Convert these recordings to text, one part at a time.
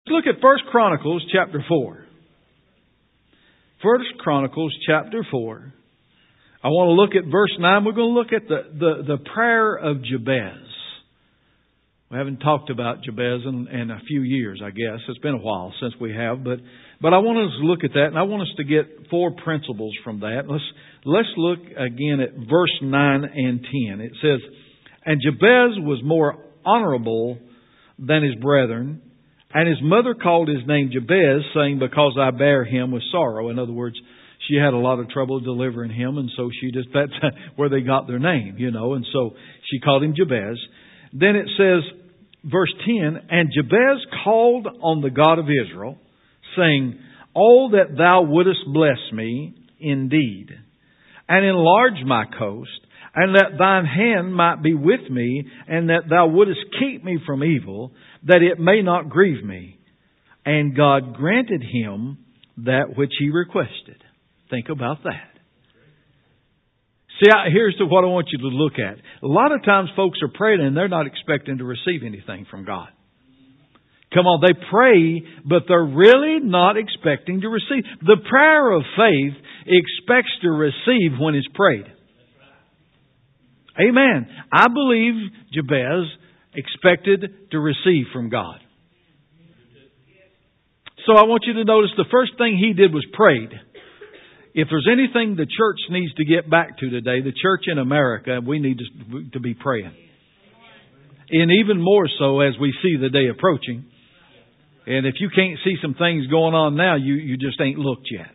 look at 1 Chronicles chapter 4. 1 Chronicles chapter 4. I want to look at verse 9. We're going to look at the prayer of Jabez. We haven't talked about Jabez in a few years, I guess. It's been a while since we have, but I want us to look at that, and I want us to get 4 principles from that. Let's look again at verse 9 and 10. It says, "And Jabez was more honorable than his brethren, and his mother called his name Jabez, saying, Because I bear him with sorrow." In other words, she had a lot of trouble delivering him, and so that's where they got their name, and so she called him Jabez. Then it says, verse 10, "And Jabez called on the God of Israel, saying, Oh, that thou wouldest bless me indeed, and enlarge my coast, and that thine hand might be with me, and that thou wouldest keep me from evil, that it may not grieve me. And God granted him that which he requested." Think about that. See, here's what I want you to look at. A lot of times folks are praying and they're not expecting to receive anything from God. Come on, they pray, but they're really not expecting to receive. The prayer of faith expects to receive when it's prayed. Amen. I believe Jabez expected to receive from God. So I want you to notice the first thing he did was prayed. If there's anything the church needs to get back to today, the church in America, we need to be praying. And even more so as we see the day approaching. And if you can't see some things going on now, you just ain't looked yet.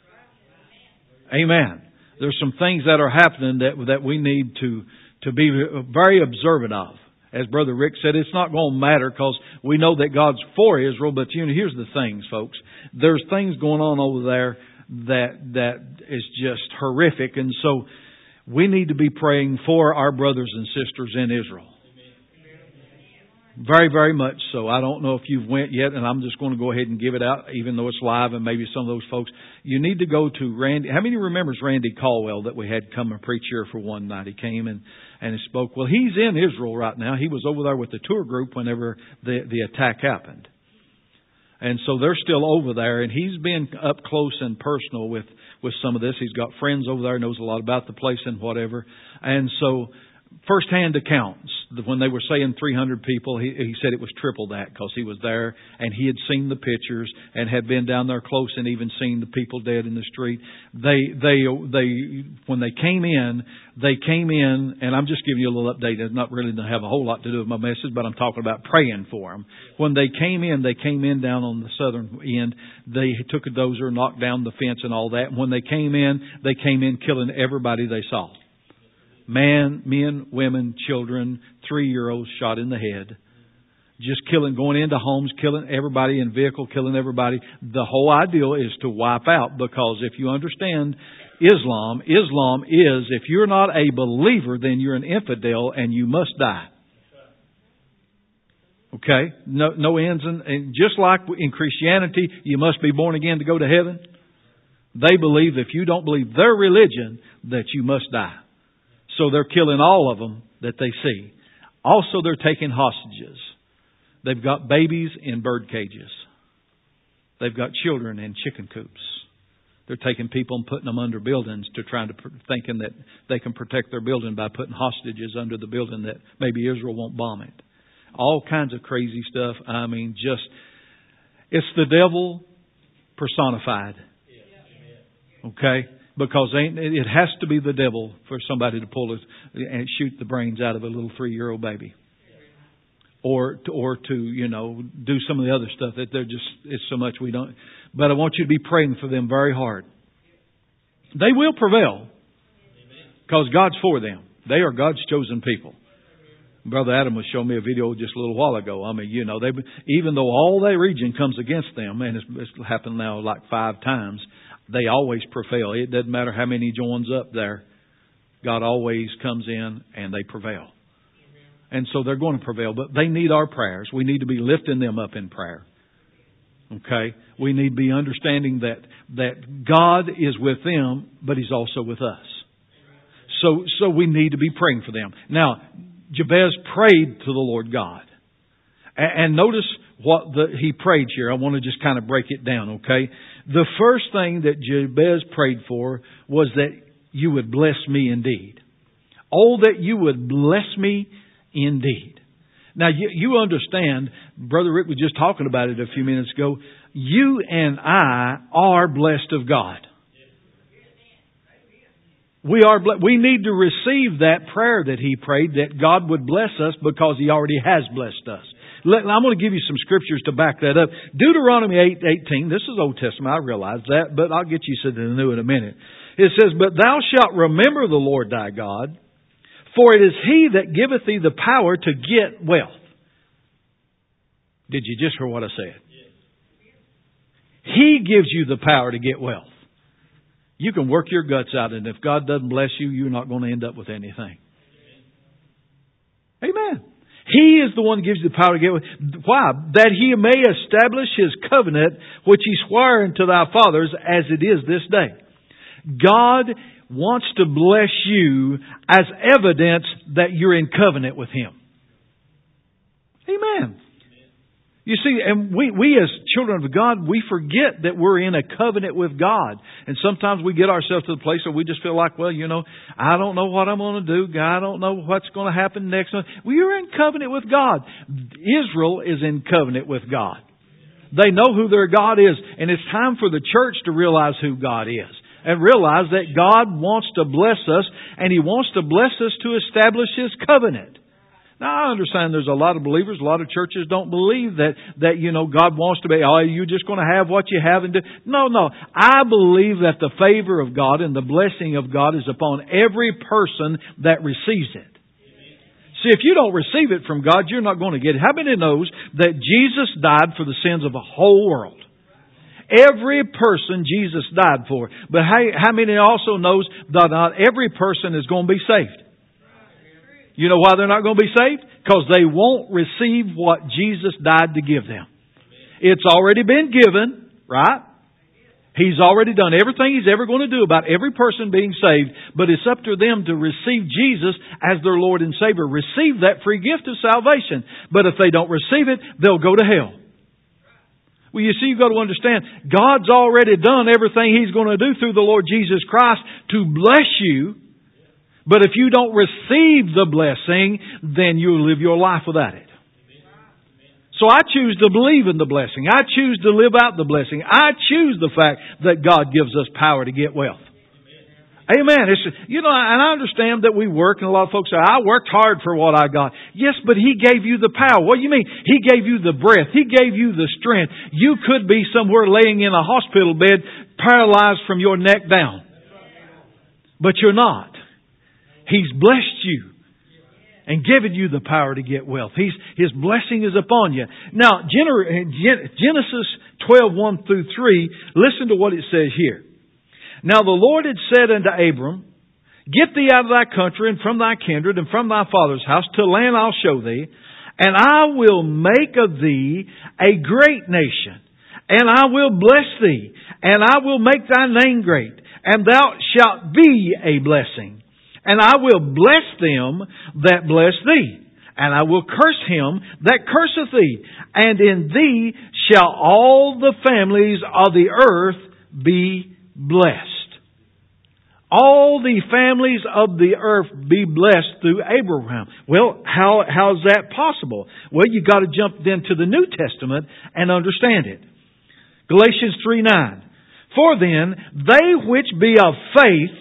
Amen. There's some things that are happening that we need to be very observant of. As Brother Rick said, it's not going to matter because we know that God's for Israel. But here's the things, folks. There's things going on over there that is just horrific. And so we need to be praying for our brothers and sisters in Israel. Very, very much so. I don't know if you've went yet, and I'm just going to go ahead and give it out, even though it's live, and maybe some of those folks. You need to go to Randy. How many remembers Randy Caldwell that we had come and preach here for one night? He came and he spoke. Well, he's in Israel right now. He was over there with the tour group whenever the attack happened. And so they're still over there, and he's been up close and personal with some of this. He's got friends over there, knows a lot about the place and whatever. And so first-hand accounts, when they were saying 300 people, he said it was triple that because he was there and he had seen the pictures and had been down there close and even seen the people dead in the street. When they came in, and I'm just giving you a little update. It's not really going to have a whole lot to do with my message, but I'm talking about praying for them. When they came in down on the southern end. They took a dozer, knocked down the fence and all that. And when they came in killing everybody they saw. Men, women, children, 3-year-olds shot in the head. Just going into homes, killing everybody in vehicle, killing everybody. The whole ideal is to wipe out, because if you understand Islam is, if you're not a believer, then you're an infidel and you must die. Okay? No ends. And just like in Christianity, you must be born again to go to heaven. They believe if you don't believe their religion, that you must die. So they're killing all of them that they see. Also, they're taking hostages. They've got babies in bird cages. They've got children in chicken coops. They're taking people and putting them under buildings thinking that they can protect their building by putting hostages under the building that maybe Israel won't bomb it. All kinds of crazy stuff. I mean, it's the devil personified. Okay? Because it has to be the devil for somebody to pull and shoot the brains out of a little 3-year-old baby. Or to do some of the other stuff that it's so much we don't. But I want you to be praying for them very hard. They will prevail because God's for them. They are God's chosen people. Brother Adam was showing me a video just a little while ago. I mean, even though all that region comes against them, and it's happened now like 5 times, they always prevail. It doesn't matter how many joins up there. God always comes in and they prevail. And so they're going to prevail. But they need our prayers. We need to be lifting them up in prayer. Okay? We need to be understanding that God is with them, but He's also with us. So we need to be praying for them. Now, Jabez prayed to the Lord God. And notice he prayed here. I want to just kind of break it down, okay? The first thing that Jabez prayed for was that you would bless me indeed. Oh, that you would bless me indeed. Now, you understand, Brother Rick was just talking about it a few minutes ago. You and I are blessed of God. We need to receive that prayer that he prayed, that God would bless us because He already has blessed us. I'm going to give you some scriptures to back that up. Deuteronomy 8:18. This is Old Testament, I realize that, but I'll get you to the New in a minute. It says, "But thou shalt remember the Lord thy God, for it is He that giveth thee the power to get wealth." Did you just hear what I said? He gives you the power to get wealth. You can work your guts out, and if God doesn't bless you, you're not going to end up with anything. Amen. He is the one who gives you the power to get wealth. Why? That He may establish His covenant, which He swore unto thy fathers, as it is this day. God wants to bless you as evidence that you're in covenant with Him. Amen. You see, and we as children of God, we forget that we're in a covenant with God. And sometimes we get ourselves to the place where we just feel like, well, I don't know what I'm going to do. God, I don't know what's going to happen next. We are in covenant with God. Israel is in covenant with God. They know who their God is. And it's time for the church to realize who God is. And realize that God wants to bless us. And He wants to bless us to establish His covenant. Now, I understand there's a lot of believers, a lot of churches don't believe that God wants to be, you're just going to have what you have and do. No. I believe that the favor of God and the blessing of God is upon every person that receives it. See, if you don't receive it from God, you're not going to get it. How many knows that Jesus died for the sins of the whole world? Every person Jesus died for. But how many also knows that not every person is going to be saved? You know why they're not going to be saved? Because they won't receive what Jesus died to give them. It's already been given, right? He's already done everything He's ever going to do about every person being saved. But it's up to them to receive Jesus as their Lord and Savior. Receive that free gift of salvation. But if they don't receive it, they'll go to hell. Well, you see, you've got to understand, God's already done everything He's going to do through the Lord Jesus Christ to bless you. But if you don't receive the blessing, then you'll live your life without it. So I choose to believe in the blessing. I choose to live out the blessing. I choose the fact that God gives us power to get wealth. Amen. And I understand that we work, and a lot of folks say, I worked hard for what I got. Yes, but He gave you the power. What do you mean? He gave you the breath. He gave you the strength. You could be somewhere laying in a hospital bed, paralyzed from your neck down. But you're not. He's blessed you and given you the power to get wealth. His blessing is upon you. Now, Genesis 12:1 through 3, listen to what it says here. Now the Lord had said unto Abram, Get thee out of thy country and from thy kindred and from thy father's house to a land I'll show thee, and I will make of thee a great nation, and I will bless thee, and I will make thy name great, and thou shalt be a blessing. And I will bless them that bless thee, and I will curse him that curseth thee. And in thee shall all the families of the earth be blessed. All the families of the earth be blessed through Abraham. Well, how is that possible? Well, you've got to jump into the New Testament and understand it. Galatians 3:9. For then, they which be of faith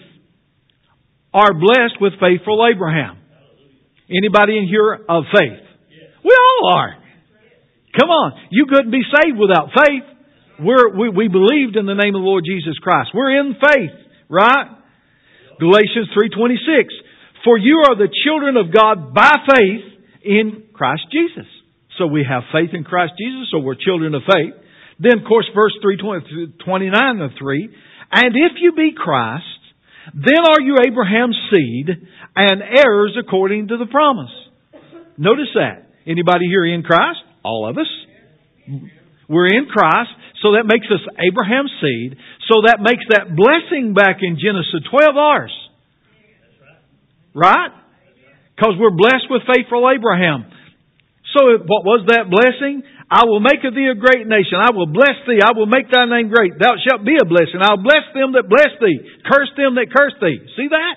are blessed with faithful Abraham. Anybody in here of faith? We all are. Come on. You couldn't be saved without faith. We believed in the name of the Lord Jesus Christ. We're in faith, right? Galatians 3:26. For you are the children of God by faith in Christ Jesus. So we have faith in Christ Jesus, so we're children of faith. Then, of course, verse 29 of 3. And if you be Christ, then are you Abraham's seed and heirs according to the promise. Notice that. Anybody here in Christ? All of us. We're in Christ, so that makes us Abraham's seed. So that makes that blessing back in Genesis 12 ours. Right? Because we're blessed with faithful Abraham. So what was that blessing? I will make of thee a great nation. I will bless thee. I will make thy name great. Thou shalt be a blessing. I'll bless them that bless thee. Curse them that curse thee. See that?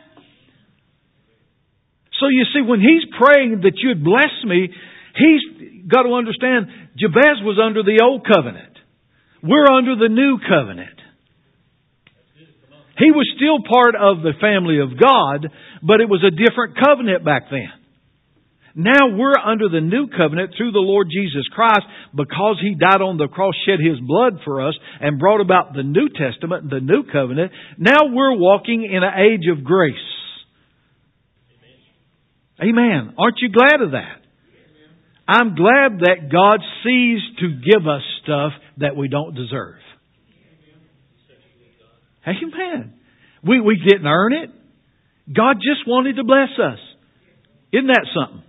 So you see, when he's praying that you'd bless me, he's got to understand Jabez was under the old covenant. We're under the new covenant. He was still part of the family of God, but it was a different covenant back then. Now we're under the new covenant through the Lord Jesus Christ because He died on the cross, shed His blood for us, and brought about the New Testament, the new covenant. Now we're walking in an age of grace. Amen. Aren't you glad of that? I'm glad that God sees to give us stuff that we don't deserve. Amen. We didn't earn it. God just wanted to bless us. Isn't that something?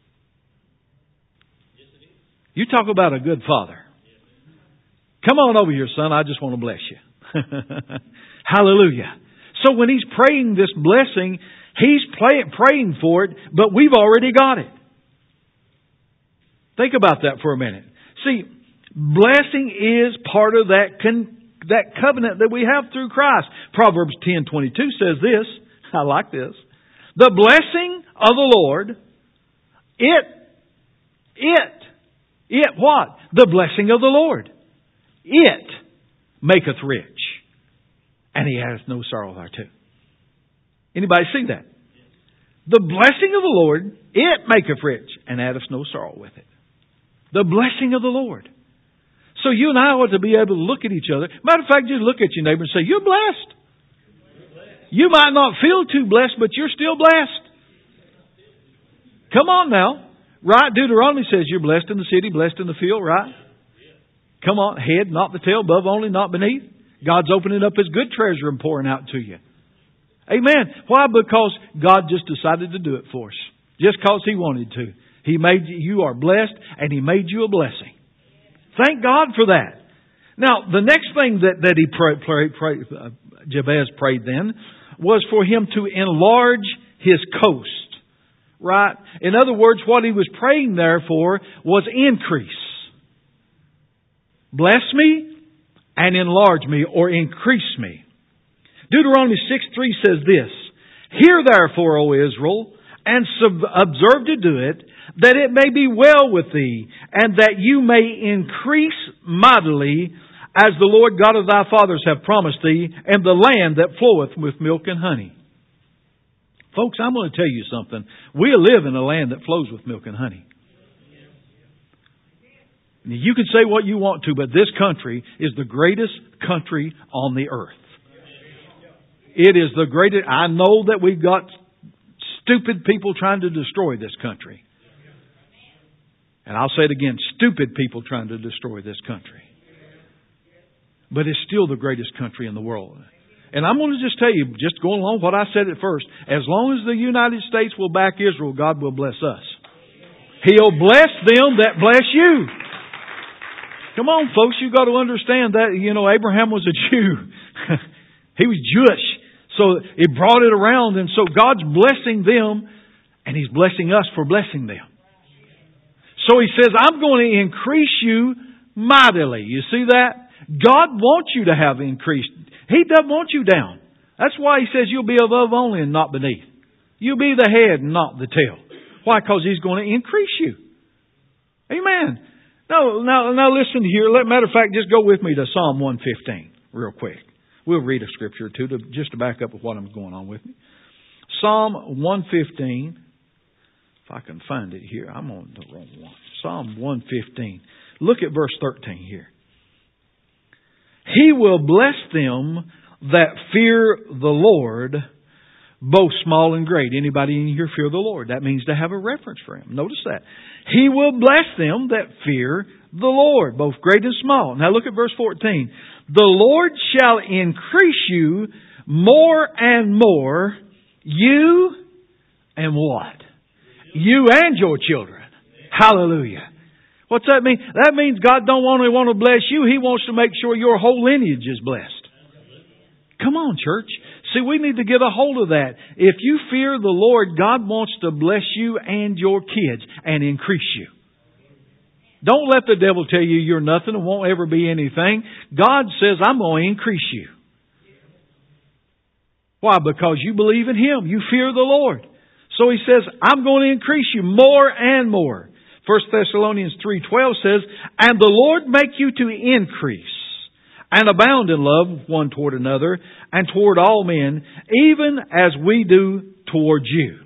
You talk about a good father. Come on over here, son. I just want to bless you. Hallelujah. So when he's praying this blessing, he's praying for it, but we've already got it. Think about that for a minute. See, blessing is part of that covenant that we have through Christ. Proverbs 10:22 says this. I like this. The blessing of the Lord, it what? The blessing of the Lord. It maketh rich, and He hath no sorrow thereto. Anybody see that? The blessing of the Lord, it maketh rich, and addeth no sorrow with it. The blessing of the Lord. So you and I ought to be able to look at each other. Matter of fact, just look at your neighbor and say, you're blessed. You might not feel too blessed, but you're still blessed. Come on now. Right? Deuteronomy says you're blessed in the city, blessed in the field, right? Come on. Head, not the tail, above only, not beneath. God's opening up His good treasure and pouring out to you. Amen. Why? Because God just decided to do it for us. Just because He wanted to. He made you are blessed, and He made you a blessing. Thank God for that. Now, the next thing that he Jabez prayed then was for him to enlarge his coast. Right? In other words, what he was praying there for was increase. Bless me and enlarge me, or increase me. Deuteronomy 6:3 says this, Hear therefore, O Israel, and observe to do it, that it may be well with thee, and that you may increase mightily, as the Lord God of thy fathers have promised thee, and the land that floweth with milk and honey. Folks, I'm going to tell you something. We live in a land that flows with milk and honey. You can say what you want to, but this country is the greatest country on the earth. It is the greatest. I know that we've got stupid people trying to destroy this country. And I'll say it again, stupid people trying to destroy this country. But it's still the greatest country in the world. And I'm going to just tell you, just going along what I said at first, as long as the United States will back Israel, God will bless us. He'll bless them that bless you. Come on, folks, you've got to understand that, Abraham was a Jew. He was Jewish. So it brought it around. And so God's blessing them, and He's blessing us for blessing them. So He says, I'm going to increase you mightily. You see that? God wants you to have increased. He doesn't want you down. That's why He says you'll be above only and not beneath. You'll be the head and not the tail. Why? Because He's going to increase you. Amen. Now listen here. Matter of fact, just go with me to Psalm 115 real quick. We'll read a scripture or two just to back up with what I'm going on with me. Psalm 115. If I can find it here. I'm on the wrong one. Psalm 115. Look at verse 13 here. He will bless them that fear the Lord, both small and great. Anybody in here fear the Lord? That means to have a reference for Him. Notice that. He will bless them that fear the Lord, both great and small. Now look at verse 14. The Lord shall increase you more and more, you and what? You and your children. Hallelujah. What's that mean? That means God don't only want to bless you, He wants to make sure your whole lineage is blessed. Come on, church. See, we need to get a hold of that. If you fear the Lord, God wants to bless you and your kids and increase you. Don't let the devil tell you you're nothing and won't ever be anything. God says, I'm going to increase you. Why? Because you believe in Him. You fear the Lord. So He says, I'm going to increase you more and more. 1 Thessalonians 3:12 says, and the Lord make you to increase and abound in love one toward another and toward all men, even as we do towards you.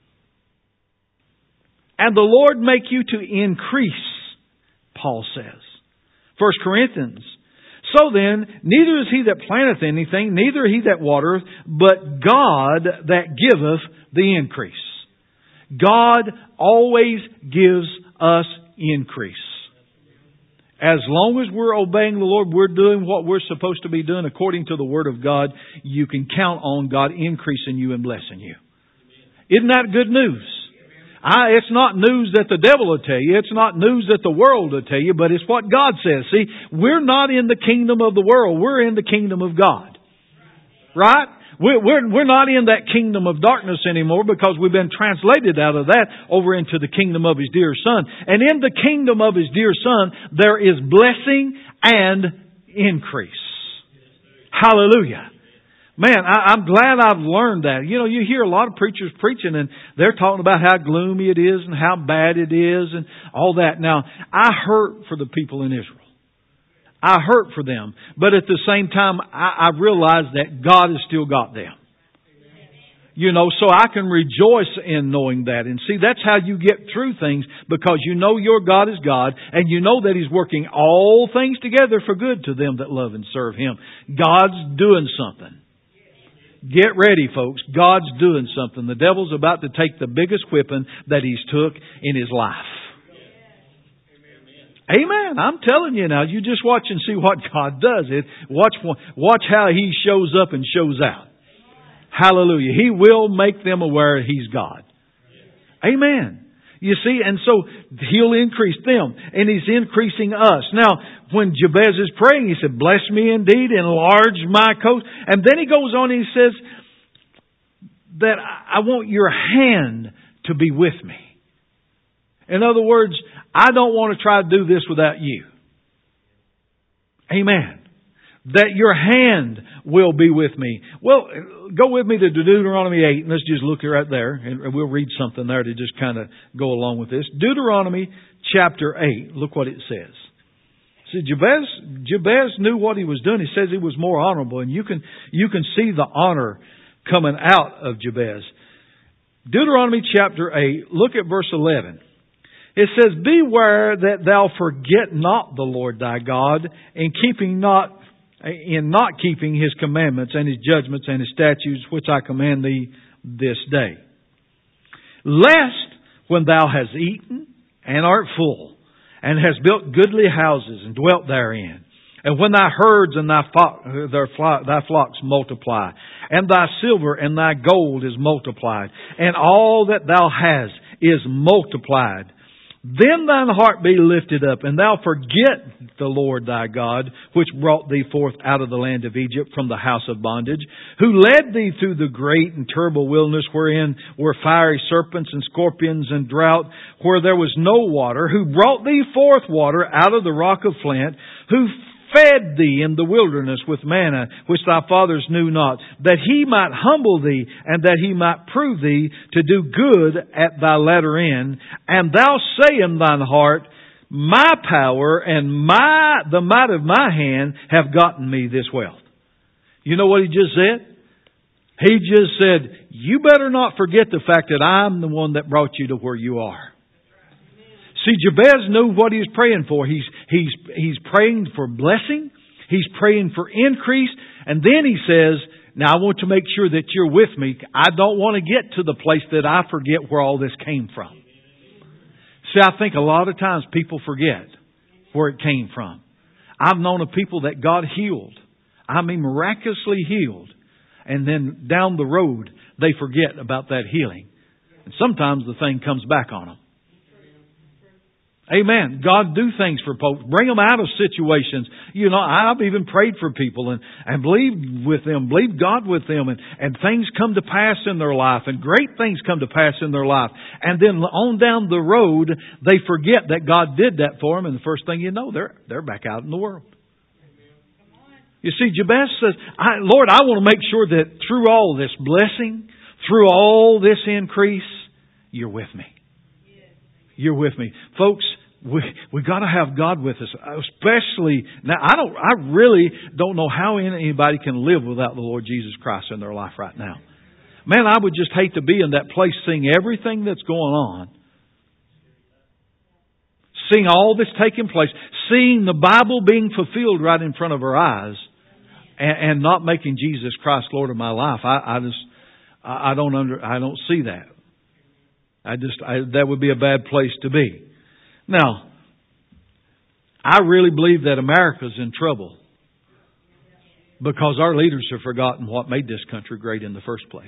And the Lord make you to increase, Paul says. 1 Corinthians. So then, neither is he that planteth anything, neither he that watereth, but God that giveth the increase. God always gives us increase. As long as we're obeying the Lord, we're doing what we're supposed to be doing according to the Word of God, you can count on God increasing you and blessing you. Isn't that good news? It's not news that the devil will tell you. It's not news that the world will tell you, but it's what God says. See, we're not in the kingdom of the world. We're in the kingdom of God. Right? We're not in that kingdom of darkness anymore because we've been translated out of that over into the kingdom of His dear Son. And in the kingdom of His dear Son, there is blessing and increase. Hallelujah. Man, I'm glad I've learned that. You know, you hear a lot of preachers preaching and they're talking about how gloomy it is and how bad it is and all that. Now, I hurt for the people in Israel. I hurt for them. But at the same time, I realize that God has still got them. You know, so I can rejoice in knowing that. And see, that's how you get through things, because you know your God is God, and you know that He's working all things together for good to them that love and serve Him. God's doing something. Get ready, folks. God's doing something. The devil's about to take the biggest whipping that he's took in his life. Amen. I'm telling you now, you just watch and see what God does. Watch how He shows up and shows out. Hallelujah. He will make them aware He's God. Amen. You see, and so He'll increase them, and He's increasing us. Now, when Jabez is praying, he said, bless me indeed, enlarge my coast. And then he goes on and he says that I want your hand to be with me. In other words, I don't want to try to do this without you. Amen. That your hand will be with me. Well, go with me to Deuteronomy 8, and let's just look right there, and we'll read something there to just kind of go along with this. Deuteronomy chapter 8, look what it says. See, Jabez knew what he was doing. He says he was more honorable, and you can see the honor coming out of Jabez. Deuteronomy chapter 8, look at verse 11. It says, beware that thou forget not the Lord thy God in not keeping His commandments and His judgments and His statutes, which I command thee this day. Lest when thou hast eaten and art full, and hast built goodly houses and dwelt therein, and when thy herds and thy flocks multiply, and thy silver and thy gold is multiplied, and all that thou hast is multiplied, then thine heart be lifted up, and thou forget the Lord thy God, which brought thee forth out of the land of Egypt from the house of bondage, who led thee through the great and terrible wilderness, wherein were fiery serpents and scorpions and drought, where there was no water, who brought thee forth water out of the rock of flint, who fed thee in the wilderness with manna, which thy fathers knew not, that He might humble thee, and that He might prove thee to do good at thy latter end. And thou say in thine heart, my power and the might of my hand have gotten me this wealth. You know what he just said? He just said, you better not forget the fact that I'm the one that brought you to where you are. See, Jabez knew what he was praying for. He's praying for blessing. He's praying for increase. And then he says, now I want to make sure that you're with me. I don't want to get to the place that I forget where all this came from. See, I think a lot of times people forget where it came from. I've known of people that God healed. I mean, miraculously healed. And then down the road, they forget about that healing. And sometimes the thing comes back on them. Amen. God do things for folks. Bring them out of situations. You know, I've even prayed for people and believed with them, believed God with them, and things come to pass in their life, and great things come to pass in their life. And then on down the road, they forget that God did that for them, and the first thing you know, they're back out in the world. You see, Jabez says, Lord, I want to make sure that through all this blessing, through all this increase, you're with me. You're with me. Folks, we got to have God with us. Especially, now I really don't know how anybody can live without the Lord Jesus Christ in their life right now. Man, I would just hate to be in that place seeing everything that's going on. Seeing all this taking place. Seeing the Bible being fulfilled right in front of our eyes. And not making Jesus Christ Lord of my life. I don't see that. That would be a bad place to be. Now, I really believe that America's in trouble because our leaders have forgotten what made this country great in the first place.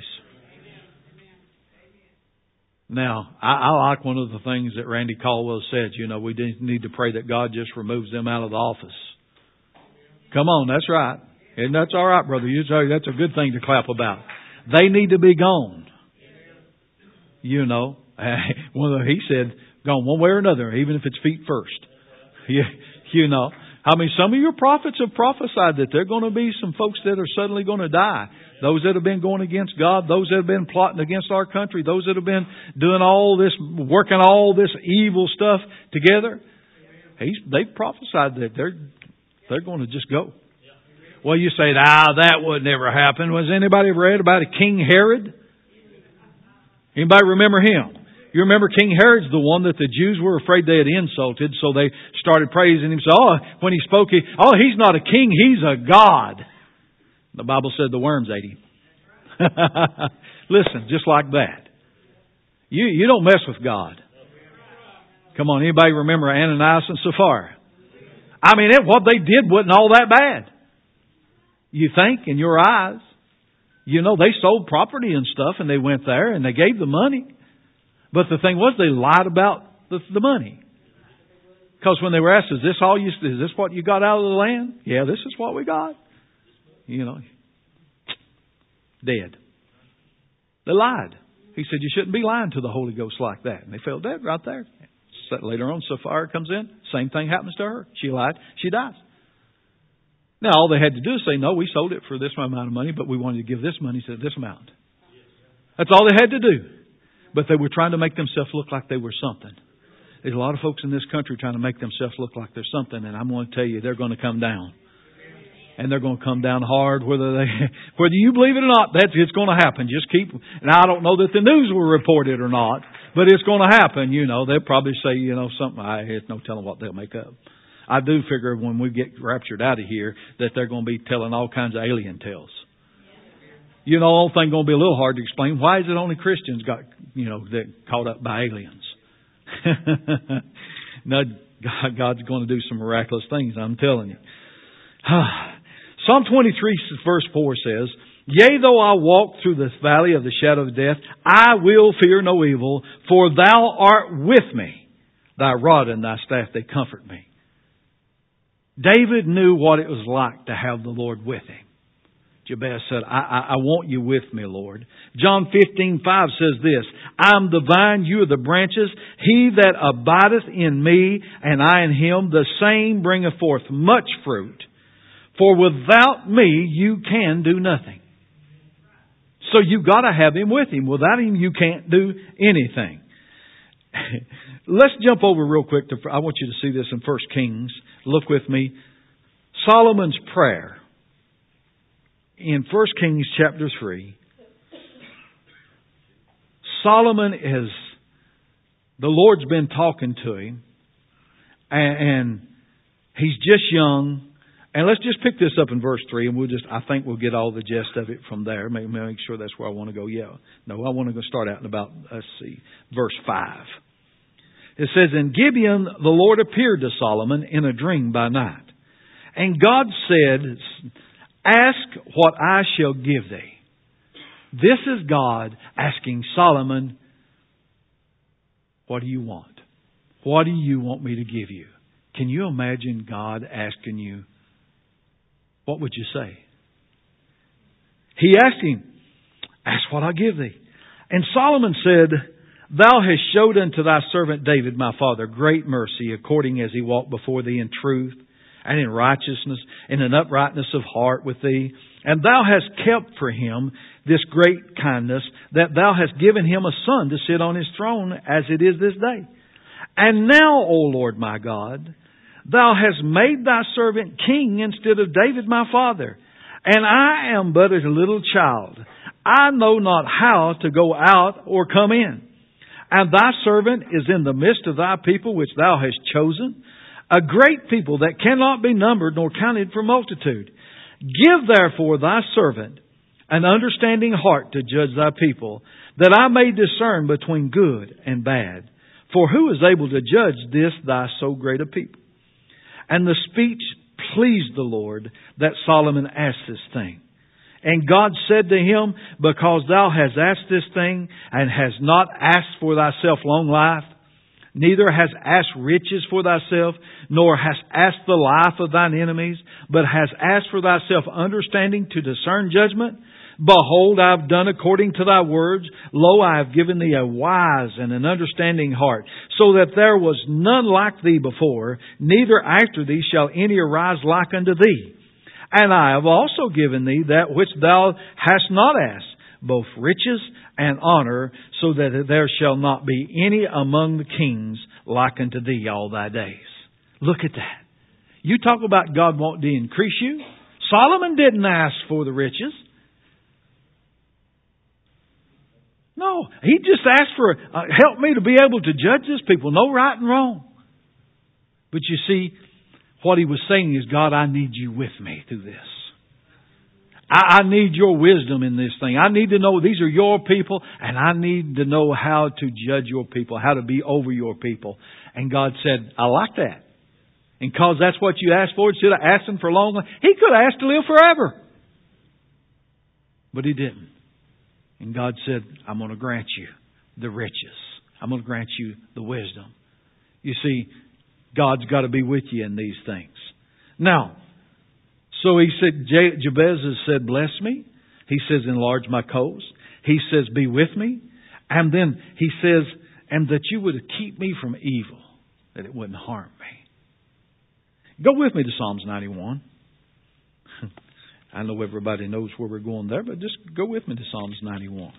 Now, I like one of the things that Randy Caldwell said. You know, we need to pray that God just removes them out of the office. Come on, that's right. And that's all right, brother. That's a good thing to clap about. They need to be gone. You know, he said, gone one way or another, even if it's feet first. You know, I mean, some of your prophets have prophesied that there are going to be some folks that are suddenly going to die. Those that have been going against God, those that have been plotting against our country, those that have been doing all this, working all this evil stuff together. They've prophesied that they're going to just go. Well, you say, that would never happen. Was anybody ever read about a King Herod? Anybody remember him? You remember King Herod's the one that the Jews were afraid they had insulted, so they started praising him. So, when he spoke, he's not a king, he's a god. The Bible said the worms ate him. Listen, just like that. You don't mess with God. Come on, anybody remember Ananias and Sapphira? I mean, what they did wasn't all that bad. You think, in your eyes. You know, they sold property and stuff and they went there and they gave the money. But the thing was, they lied about the money. Because when they were asked, is this what you got out of the land? Yeah, this is what we got. You know, dead. They lied. He said, you shouldn't be lying to the Holy Ghost like that. And they fell dead right there. Later on, Sapphira comes in. Same thing happens to her. She lied. She dies. Now, all they had to do is say, no, we sold it for this amount of money, but we wanted to give this money to this amount. That's all they had to do. But they were trying to make themselves look like they were something. There's a lot of folks in this country trying to make themselves look like they're something, and I'm going to tell you, they're going to come down. And they're going to come down hard, whether you believe it or not. It's going to happen. Just keep. Now, I don't know that the news will report it or not, but it's going to happen. You know, they'll probably say, something. There's no telling what they'll make up. I do figure when we get raptured out of here that they're going to be telling all kinds of alien tales. You know, the whole thing going to be a little hard to explain. Why is it only Christians got that caught up by aliens? Now, God's going to do some miraculous things. I'm telling you. Psalm 23 verse 4 says, Yea, though I walk through the valley of the shadow of death, I will fear no evil, for Thou art with me. Thy rod and Thy staff, they comfort me. David knew what it was like to have the Lord with him. Jabez said, I want you with me, Lord. John 15:5 says this, I am the vine, you are the branches. He that abideth in me, and I in him, the same bringeth forth much fruit. For without me, you can do nothing. So you've got to have Him with Him. Without Him, you can't do anything. Let's jump over real quick. I want you to see this in 1 Kings. Look with me. Solomon's prayer. In 1 Kings chapter 3. Solomon the Lord's been talking to him. And he's just young. And let's just pick this up in verse 3, and I think we'll get all the gist of it from there. Make sure that's where I want to go. Yeah. No, I want to go start out in about, verse 5. It says, In Gibeon the Lord appeared to Solomon in a dream by night. And God said, Ask what I shall give thee. This is God asking Solomon, what do you want? what do you want me to give you? Can you imagine God asking you, what would you say? He asked him, ask what I'll give thee. And Solomon said, Thou hast showed unto thy servant David, my father, great mercy, according as he walked before thee in truth and in righteousness and in uprightness of heart with thee. And thou hast kept for him this great kindness, that thou hast given him a son to sit on his throne as it is this day. And now, O Lord my God, thou hast made thy servant king instead of David my father. And I am but a little child. I know not how to go out or come in. And thy servant is in the midst of thy people which thou hast chosen, a great people that cannot be numbered nor counted for multitude. Give therefore thy servant an understanding heart to judge thy people, that I may discern between good and bad. For who is able to judge this thy so great a people? And the speech pleased the Lord that Solomon asked this thing. And God said to him, Because thou hast asked this thing, and hast not asked for thyself long life, neither hast asked riches for thyself, nor hast asked the life of thine enemies, but hast asked for thyself understanding to discern judgment, behold, I have done according to thy words. Lo, I have given thee a wise and an understanding heart, so that there was none like thee before, neither after thee shall any arise like unto thee. And I have also given thee that which thou hast not asked, both riches and honor, so that there shall not be any among the kings like unto thee all thy days. Look at that. You talk about God wanting to increase you. Solomon didn't ask for the riches. No, he just asked for, help me to be able to judge this people. No right and wrong. But you see, what he was saying is, God, I need you with me through this. I need your wisdom in this thing. I need to know these are your people, and I need to know how to judge your people, how to be over your people. And God said, I like that. And because that's what you asked for, instead of asking for long life, he could have asked to live forever. But he didn't. And God said, I'm going to grant you the riches. I'm going to grant you the wisdom. You see, God's got to be with you in these things. Now, so he said, Jabez has said, bless me. He says, enlarge my coast. He says, be with me. And then he says, and that you would keep me from evil, that it wouldn't harm me. Go with me to Psalms 91. I know everybody knows where we're going there, but just go with me to Psalms 91.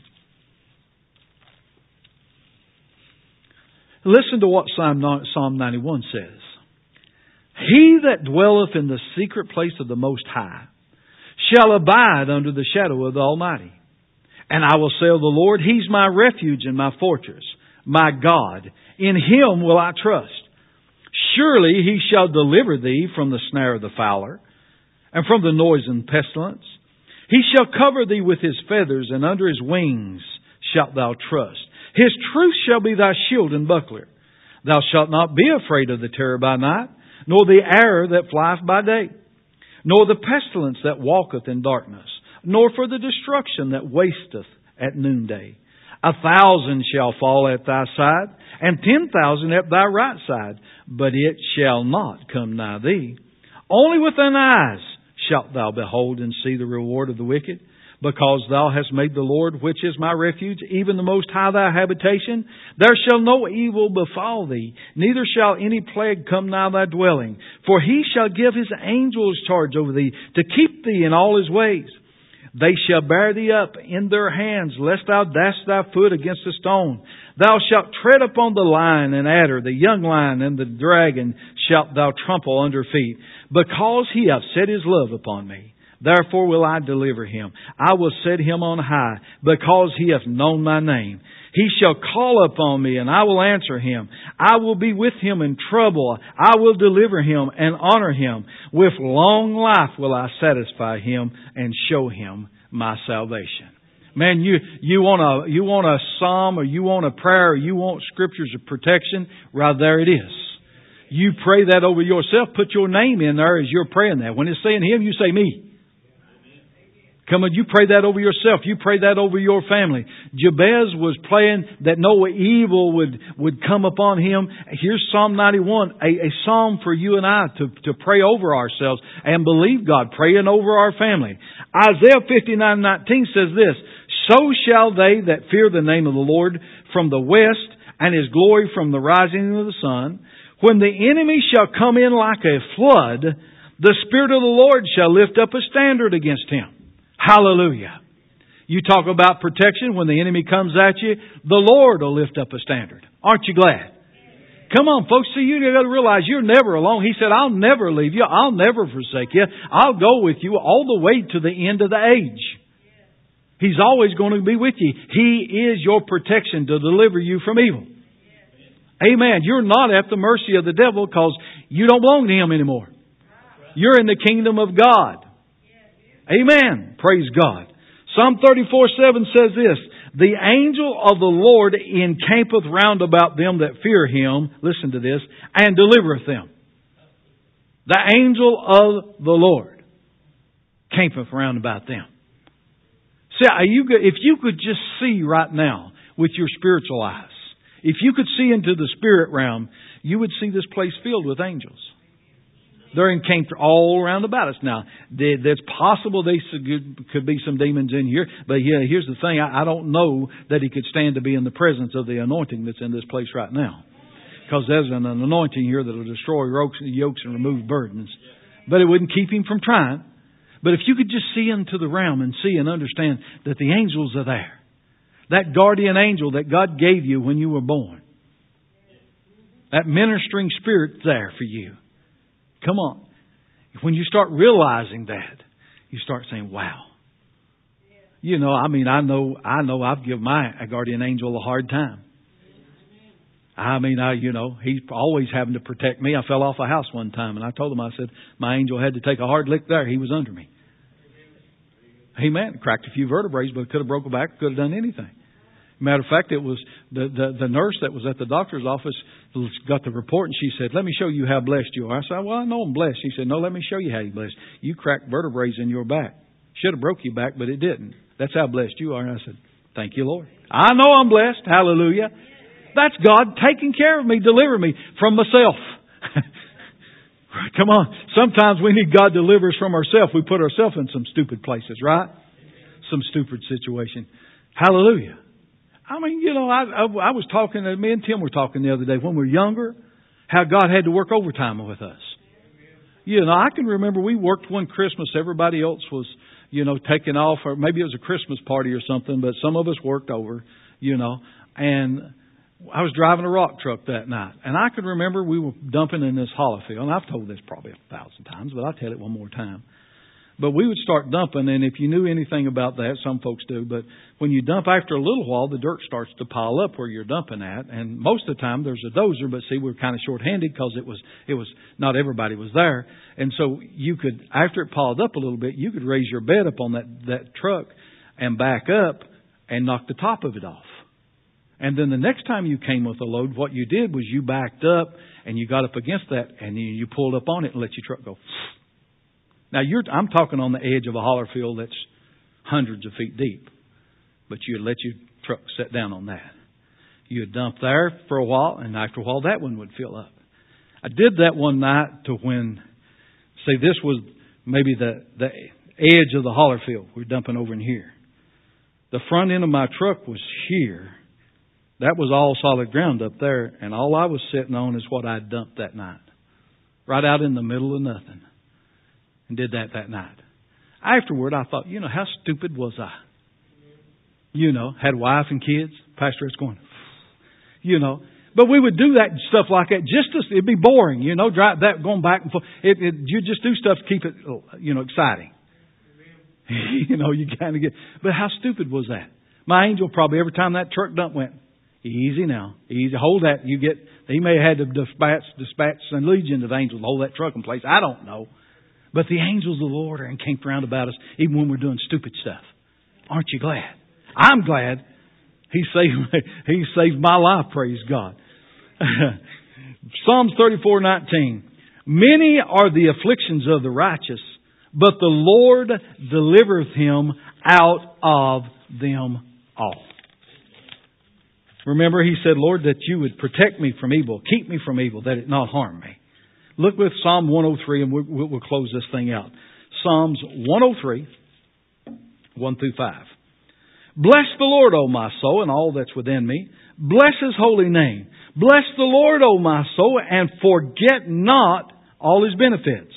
Listen to what Psalm 91 says. He that dwelleth in the secret place of the Most High shall abide under the shadow of the Almighty. And I will say of the Lord, He's my refuge and my fortress, my God. In Him will I trust. Surely He shall deliver thee from the snare of the fowler, and from the noise and pestilence. He shall cover thee with His feathers, and under His wings shalt thou trust. His truth shall be thy shield and buckler. Thou shalt not be afraid of the terror by night, nor the arrow that flieth by day, nor the pestilence that walketh in darkness, nor for the destruction that wasteth at noonday. 1,000 shall fall at thy side, and 10,000 at thy right side, but it shall not come nigh thee. Only with thine eyes shalt thou behold and see the reward of the wicked, because thou hast made the Lord, which is my refuge, even the Most High thy habitation. There shall no evil befall thee, neither shall any plague come nigh thy dwelling. For He shall give His angels charge over thee, to keep thee in all His ways. They shall bear thee up in their hands, lest thou dash thy foot against a stone. Thou shalt tread upon the lion and adder, the young lion and the dragon shalt thou trample under feet. Because He hath set His love upon me, therefore will I deliver him. I will set him on high, because he hath known my name. He shall call upon me, and I will answer him. I will be with him in trouble. I will deliver him and honor him. With long life will I satisfy him and show him my salvation. Man, you want a psalm, or you want a prayer, or you want scriptures of protection, right there it is. You pray that over yourself. Put your name in there as you're praying that. When it's saying him, you say me. Come on, you pray that over yourself. You pray that over your family. Jabez was praying that no evil would come upon him. Here's Psalm 91, a psalm for you and I to pray over ourselves and believe God, praying over our family. Isaiah 59:19 says this, so shall they that fear the name of the Lord from the west, and His glory from the rising of the sun. When the enemy shall come in like a flood, the Spirit of the Lord shall lift up a standard against him. Hallelujah. You talk about protection. When the enemy comes at you, the Lord will lift up a standard. Aren't you glad? Come on, folks. See, you got to realize you're never alone. He said, I'll never leave you. I'll never forsake you. I'll go with you all the way to the end of the age. He's always going to be with you. He is your protection to deliver you from evil. Amen. You're not at the mercy of the devil because you don't belong to him anymore. You're in the kingdom of God. Amen. Praise God. Psalm 34:7 says this, the angel of the Lord encampeth round about them that fear Him, listen to this, and delivereth them. The angel of the Lord campeth round about them. See, if you could just see right now with your spiritual eyes, if you could see into the spirit realm, you would see this place filled with angels. They're encamped all around about us. Now, it's possible there could be some demons in here, but yeah, here's the thing. I don't know that he could stand to be in the presence of the anointing that's in this place right now. Because there's an anointing here that will destroy yokes and remove burdens. But it wouldn't keep him from trying. But if you could just see into the realm and see and understand that the angels are there. That guardian angel that God gave you when you were born. That ministering spirit there for you. Come on. When you start realizing that, you start saying, wow. You know, I know I've given my guardian angel a hard time. He's always having to protect me. I fell off a house one time and I told him, I said, my angel had to take a hard lick there. He was under me. Amen. Cracked a few vertebrae, but could have broke a back, could have done anything. Matter of fact, it was the nurse that was at the doctor's office got the report and she said, let me show you how blessed you are. I said, well, I know I'm blessed. She said, no, let me show you how you're blessed. You cracked vertebrae in your back. Should have broke your back, but it didn't. That's how blessed you are. And I said, thank you, Lord. I know I'm blessed. Hallelujah. That's God taking care of me, delivering me from myself. Come on. Sometimes we need God to deliver us from ourselves. We put ourselves in some stupid places, right? Some stupid situation. Hallelujah. I was talking, me and Tim were talking the other day when we were younger, how God had to work overtime with us. I can remember we worked one Christmas. Everybody else was, taking off, or maybe it was a Christmas party or something, but some of us worked over, and I was driving a rock truck that night. And I could remember we were dumping in this hollow field. And I've told this probably 1,000 times, but I'll tell it one more time. But we would start dumping, and if you knew anything about that, some folks do, but when you dump after a little while, the dirt starts to pile up where you're dumping at. And most of the time there's a dozer, but see, we're kind of short-handed because it was not everybody was there. And so you could, after it piled up a little bit, you could raise your bed up on that truck and back up and knock the top of it off. And then the next time you came with a load, what you did was you backed up and you got up against that and you pulled up on it and let your truck go. Now, I'm talking on the edge of a holler field that's hundreds of feet deep. But you'd let your truck set down on that. You'd dump there for a while, and after a while, that one would fill up. I did that one night to when, say, this was maybe the edge of the holler field. We're dumping over in here. The front end of my truck was here. That was all solid ground up there, and all I was sitting on is what I dumped that night. Right out in the middle of nothing. And did that night. Afterward, I thought, how stupid was I? Had a wife and kids. Pastor is going, But we would do that stuff like that it'd be boring, drive that, going back and forth. You just do stuff to keep it, exciting. You kind of get, but how stupid was that? My angel probably every time that truck dump went, easy now, easy, hold that. He may have had to dispatch some legions of angels to hold that truck in place. I don't know. But the angels of the Lord are encamped round about us even when we're doing stupid stuff. Aren't you glad? I'm glad. He saved my life, praise God. Psalms 34:19. Many are the afflictions of the righteous, but the Lord delivereth him out of them all. Remember, he said, Lord, that you would protect me from evil, keep me from evil, that it not harm me. Look with Psalm 103 and we'll close this thing out. Psalms 103, 1 through 5. Bless the Lord, O my soul, and all that's within me. Bless His holy name. Bless the Lord, O my soul, and forget not all His benefits.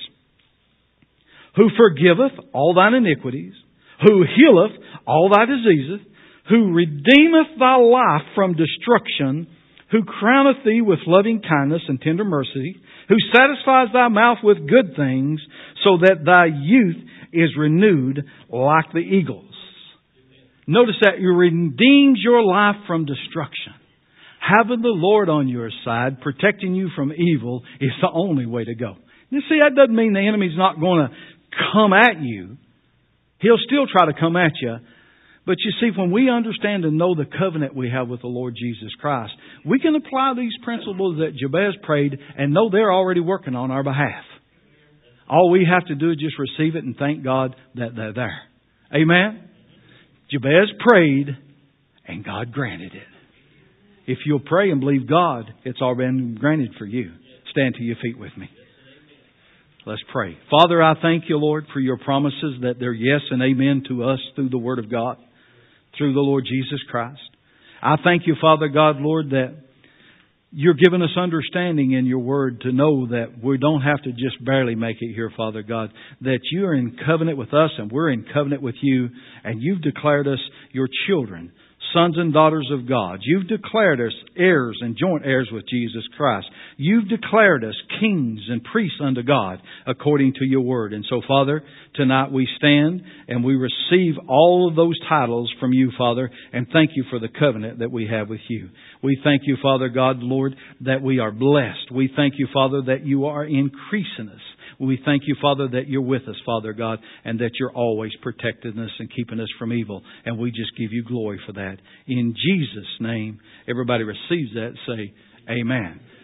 Who forgiveth all thine iniquities, who healeth all thy diseases, who redeemeth thy life from destruction, who crowneth thee with loving kindness and tender mercy, who satisfies thy mouth with good things, so that thy youth is renewed like the eagles. Notice that He redeems your life from destruction. Having the Lord on your side, protecting you from evil, is the only way to go. You see, that doesn't mean the enemy's not going to come at you. He'll still try to come at you. But you see, when we understand and know the covenant we have with the Lord Jesus Christ, we can apply these principles that Jabez prayed and know they're already working on our behalf. All we have to do is just receive it and thank God that they're there. Amen? Jabez prayed and God granted it. If you'll pray and believe God, it's already been granted for you. Stand to your feet with me. Let's pray. Father, I thank you, Lord, for your promises that they're yes and amen to us through the Word of God, through the Lord Jesus Christ. I thank you, Father God, Lord, that you're giving us understanding in your Word to know that we don't have to just barely make it here, Father God, that you are in covenant with us and we're in covenant with you, and you've declared us your children, sons and daughters of God. You've declared us heirs and joint heirs with Jesus Christ. You've declared us kings and priests unto God according to your word. And so, Father, tonight we stand and we receive all of those titles from you, Father, and thank you for the covenant that we have with you. We thank you, Father God, Lord, that we are blessed. We thank you, Father, that you are increasing us. We thank you, Father, that you're with us, Father God, and that you're always protecting us and keeping us from evil. And we just give you glory for that. In Jesus' name, everybody receives that, say amen.